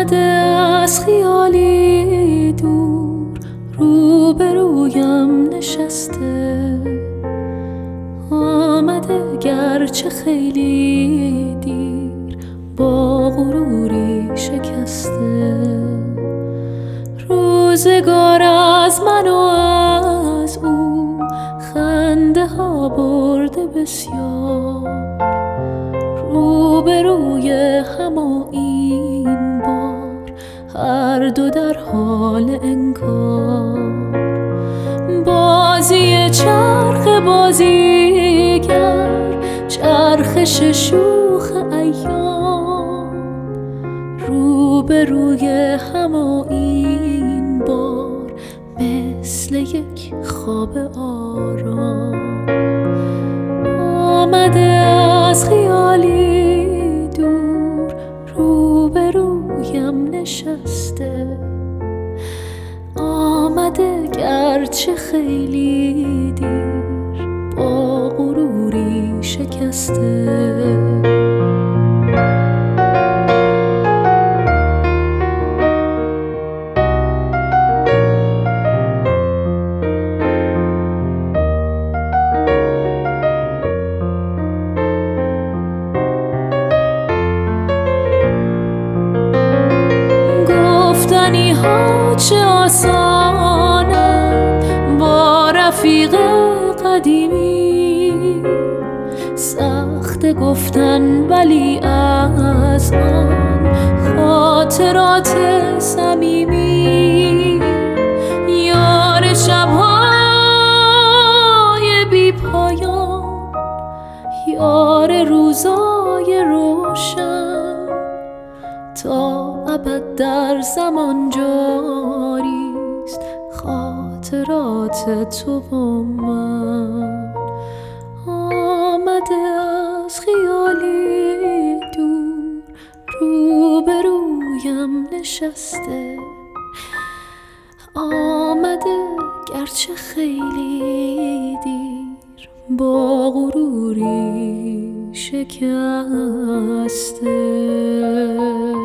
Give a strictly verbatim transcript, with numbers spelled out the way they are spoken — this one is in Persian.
آمده از خیالی دور، روبرویم نشسته. آمده گرچه خیلی دیر، با غروری شکسته. روزگار از من و از او خنده ها برده بسیار. روبروی هم و این بار هر دو در حال انکار. بازی چرخ بازیگر، چرخش شوخ ایام. روبروی هم و این بار مثل یک خواب آرام. آمده از خیالی دور، روبرویم نشسته. آمده گرچه خیلی دیر، با غروری شکسته. گفتنی ها چه آسانم با رفیق قدیمی، سخت گفتن ولی از آن خاطرات صمیمی. یار شب‌های بی پایان، یار روزای روشن، تا ابد در زمان جاریست خاطرات تو و من. آمده از خیالی دور، روبرویم نشسته. آمده گرچه خیلی دیر، با غروری شکسته.